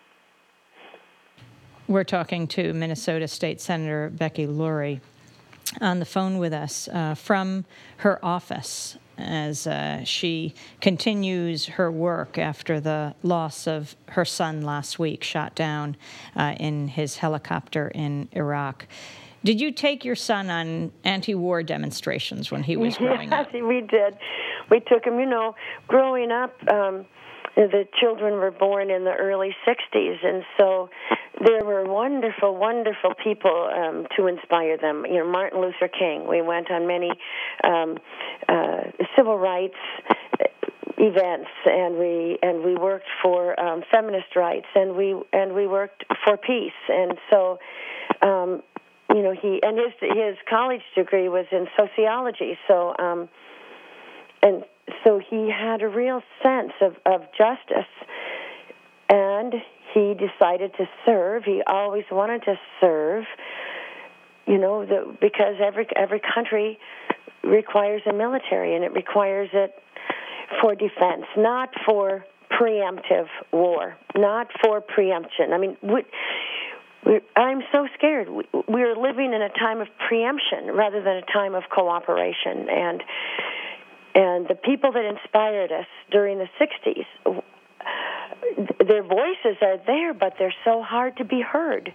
We're talking to Minnesota State Senator Becky Laurie on the phone with us from her office as she continues her work after the loss of her son last week, shot down in his helicopter in Iraq. Did you take your son on anti-war demonstrations when he was growing up? Yes, we did. We took him, you know, growing up. The children were born in the early 60s, and so there were wonderful, wonderful people to inspire them. You know, Martin Luther King. We went on many civil rights events, and we worked for feminist rights, and we worked for peace. And so, you know, his college degree was in sociology. So, and so he had a real sense of justice, and he decided to serve. He always wanted to serve, you know, because every country requires a military, and it requires it for defense, not for preemptive war, not for preemption. I mean, I'm so scared. We're living in a time of preemption rather than a time of cooperation, and the people that inspired us during the 60s, their voices are there, but they're so hard to be heard.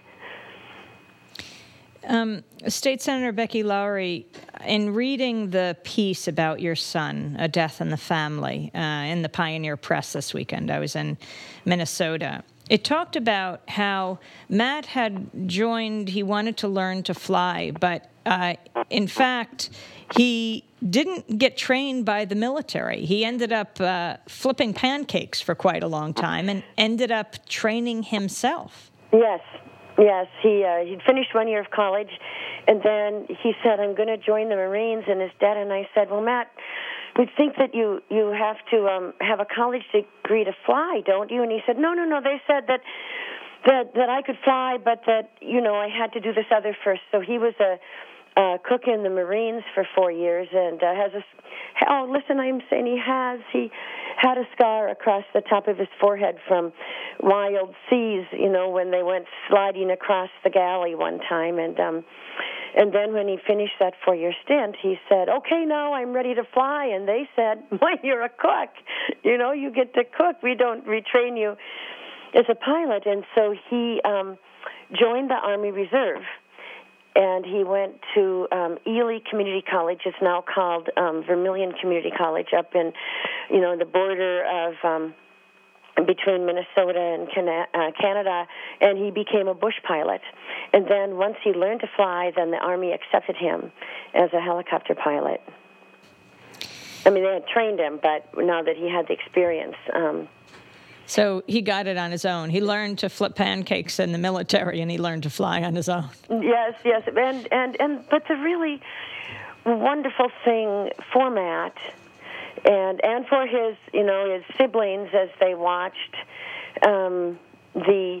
State Senator Becky Laurie, in reading the piece about your son, A Death in the Family, in the Pioneer Press this weekend, I was in Minnesota, it talked about how Matt had joined, he wanted to learn to fly, but in fact, he didn't get trained by the military. He ended up flipping pancakes for quite a long time and ended up training himself. Yes. He'd finished 1 year of college, and then he said, "I'm going to join the Marines." And his dad and I said, "Well, Matt, we think that you have to have a college degree to fly, don't you?" And he said, No. They said that I could fly, but that, you know, I had to do this other first. So he was a cook in the Marines for 4 years, and has a. Oh, listen, I'm saying he had a scar across the top of his forehead from wild seas, when they went sliding across the galley one time. And then when he finished that 4-year stint, he said, "Okay, now I'm ready to fly." And they said, "Well, you're a cook. You get to cook. We don't retrain you as a pilot." And so he joined the Army Reserve. And he went to Ely Community College. It's now called Vermilion Community College, up in, the border of between Minnesota and Canada. And he became a bush pilot. And then once he learned to fly, then the Army accepted him as a helicopter pilot. I mean, they had trained him, but now that he had the experience. So he got it on his own. He learned to flip pancakes in the military, and he learned to fly on his own. Yes, but the really wonderful thing for Matt, and for his his siblings as they watched the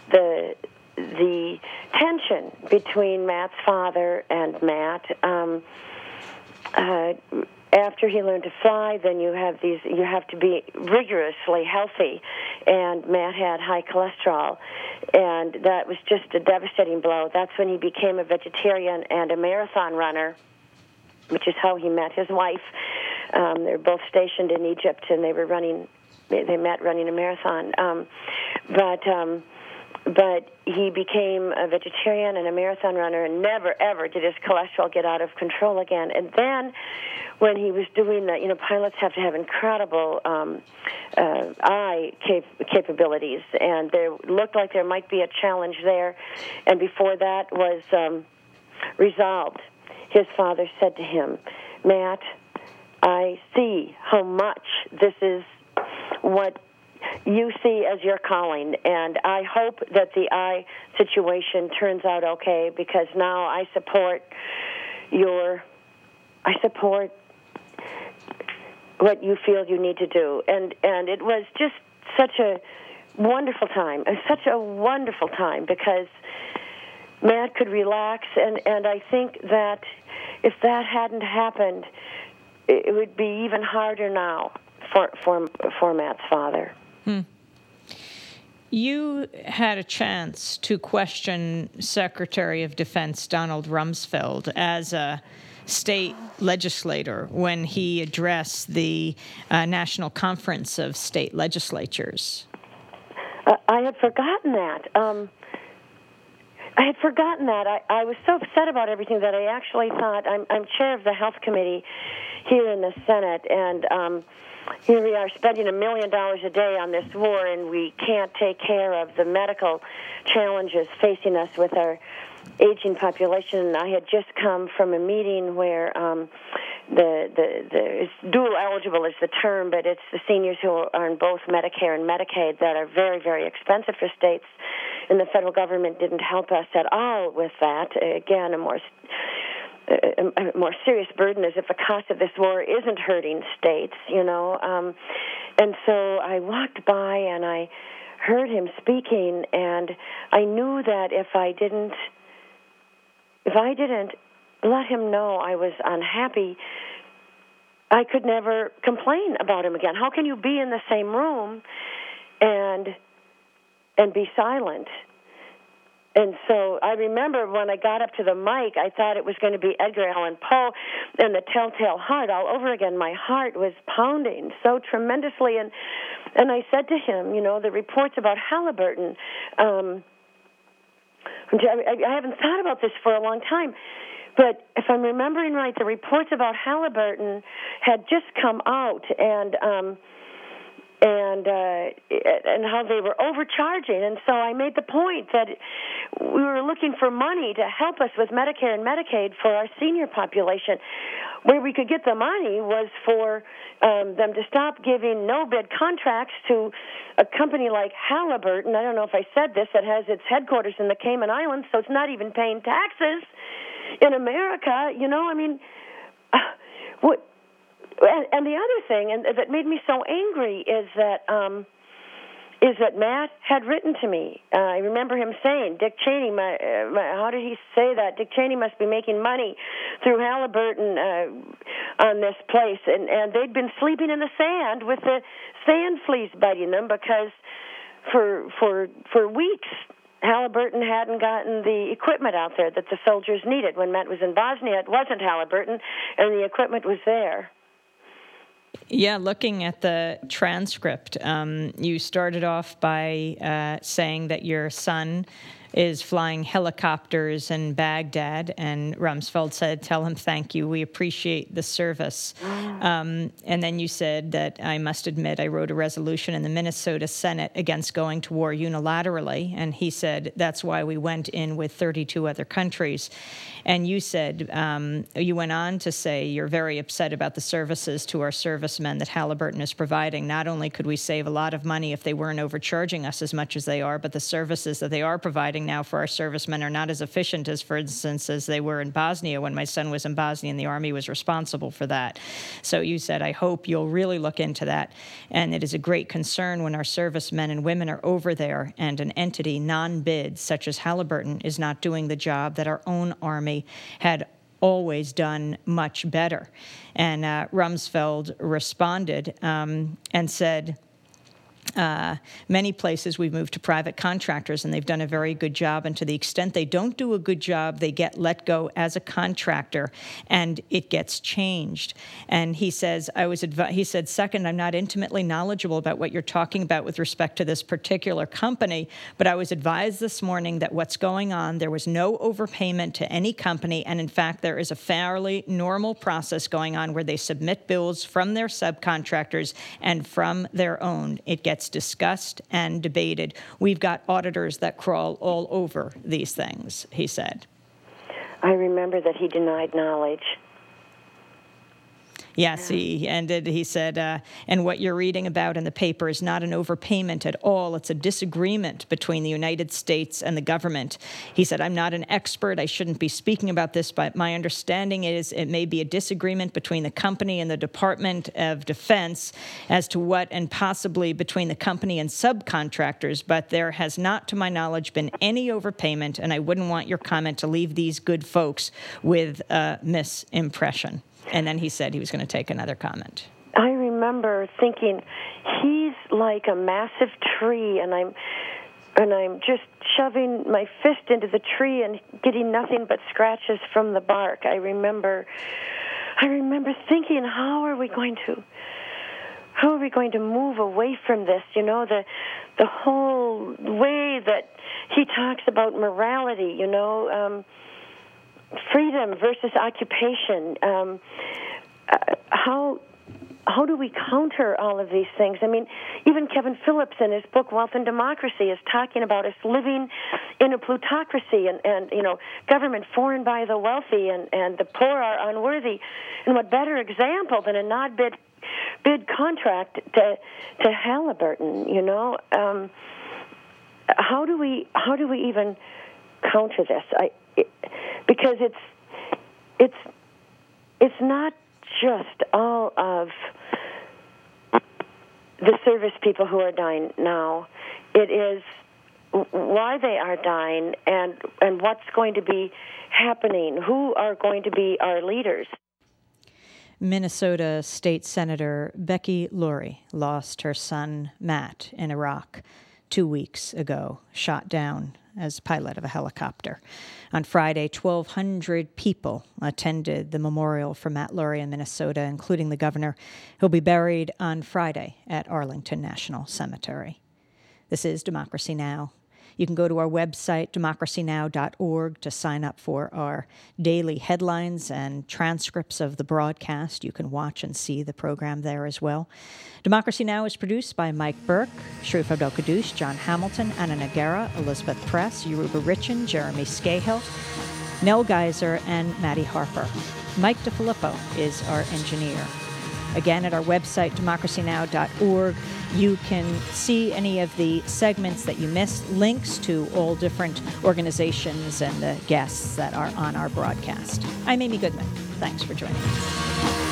tension between Matt's father and Matt. After he learned to fly, then you have to be rigorously healthy, and Matt had high cholesterol, and that was just a devastating blow. That's when he became a vegetarian and a marathon runner, which is how he met his wife. They were both stationed in Egypt, and they met running a marathon. But he became a vegetarian and a marathon runner, and never, ever did his cholesterol get out of control again. And then when he was doing that, pilots have to have incredible eye capabilities, and there looked like there might be a challenge there. And before that was resolved, his father said to him, "Matt, I see how much this is what you see as your calling, and I hope that the eye situation turns out okay, because now I support what you feel you need to do." And it was just such a wonderful time, because Matt could relax, and I think that if that hadn't happened, it would be even harder now for Matt's father. You had a chance to question Secretary of Defense Donald Rumsfeld as a state legislator when he addressed the National Conference of State Legislatures. I had forgotten that. I was so upset about everything that I actually thought, I'm chair of the Health Committee here in the Senate, and here we are spending $1 million a day on this war, and we can't take care of the medical challenges facing us with our aging population. I had just come from a meeting where it's dual eligible is the term, but it's the seniors who are in both Medicare and Medicaid that are very, very expensive for states, and the federal government didn't help us at all with that. Again, a more serious burden is if the cost of this war isn't hurting states, and so I walked by and I heard him speaking, and I knew that if I didn't let him know I was unhappy, I could never complain about him again. How can you be in the same room and be silent? And so I remember when I got up to the mic, I thought it was going to be Edgar Allan Poe and the Telltale Heart all over again. My heart was pounding so tremendously. And I said to him, the reports about Halliburton, I haven't thought about this for a long time, but if I'm remembering right, the reports about Halliburton had just come out, and how they were overcharging. And so I made the point that we were looking for money to help us with Medicare and Medicaid for our senior population. Where we could get the money was for them to stop giving no-bid contracts to a company like Halliburton. I don't know if I said this, that has its headquarters in the Cayman Islands, so it's not even paying taxes in America. And the other thing, and that made me so angry, is that is that Matt had written to me. I remember him saying, Dick Cheney, how did he say that? Dick Cheney must be making money through Halliburton on this place. And they'd been sleeping in the sand with the sand fleas biting them because for weeks Halliburton hadn't gotten the equipment out there that the soldiers needed. When Matt was in Bosnia, it wasn't Halliburton, and the equipment was there. Yeah, looking at the transcript, you started off by saying that your son is flying helicopters in Baghdad, and Rumsfeld said, tell him thank you, we appreciate the service. And then you said that, I must admit, I wrote a resolution in the Minnesota Senate against going to war unilaterally, and he said, that's why we went in with 32 other countries. And you said, you went on to say you're very upset about the services to our servicemen that Halliburton is providing. Not only could we save a lot of money if they weren't overcharging us as much as they are, but the services that they are providing now for our servicemen are not as efficient as, for instance, as they were in Bosnia when my son was in Bosnia and the Army was responsible for that. So you said, I hope you'll really look into that. And it is a great concern when our servicemen and women are over there and an entity non-bid such as Halliburton is not doing the job that our own Army had always done much better. And Rumsfeld responded and said, many places we've moved to private contractors, and they've done a very good job. And to the extent they don't do a good job, they get let go as a contractor, and it gets changed. And he says, he said, second, I'm not intimately knowledgeable about what you're talking about with respect to this particular company, but I was advised this morning that what's going on, there was no overpayment to any company, and in fact, there is a fairly normal process going on where they submit bills from their subcontractors and from their own. It gets discussed and debated. We've got auditors that crawl all over these things, he said. I remember that he denied knowledge. Yes, he ended, he said, and what you're reading about in the paper is not an overpayment at all. It's a disagreement between the United States and the government. He said, I'm not an expert. I shouldn't be speaking about this, but my understanding is it may be a disagreement between the company and the Department of Defense as to what, and possibly between the company and subcontractors, but there has not, to my knowledge, been any overpayment, and I wouldn't want your comment to leave these good folks with a misimpression. And then he said he was going to take another comment. I remember thinking, he's like a massive tree, and I'm just shoving my fist into the tree and getting nothing but scratches from the bark. I remember thinking, how are we going to move away from this? You know, the whole way that he talks about morality, you know, freedom versus occupation. How do we counter all of these things? I mean, even Kevin Phillips in his book Wealth and Democracy is talking about us living in a plutocracy and you know, government foreign by the wealthy and the poor are unworthy. And what better example than a non-bid contract to Halliburton? You know, how do we even counter this? Because it's not just all of the service people who are dying now. It is why they are dying and what's going to be happening. Who are going to be our leaders? Minnesota State Senator Becky Lurie lost her son, Matt, in Iraq 2 weeks ago, shot down as pilot of a helicopter. On Friday, 1,200 people attended the memorial for Matt Lurie in Minnesota, including the governor. He'll be buried on Friday at Arlington National Cemetery. This is Democracy Now! You can go to our website, democracynow.org, to sign up for our daily headlines and transcripts of the broadcast. You can watch and see the program there as well. Democracy Now! Is produced by Mike Burke, Sharif Abdel-Kaddouche, John Hamilton, Anna Nagara, Elizabeth Press, Yoruba Richin, Jeremy Scahill, Nell Geiser, and Maddie Harper. Mike DeFilippo is our engineer. Again, at our website, democracynow.org, you can see any of the segments that you missed, links to all different organizations and the guests that are on our broadcast. I'm Amy Goodman. Thanks for joining us.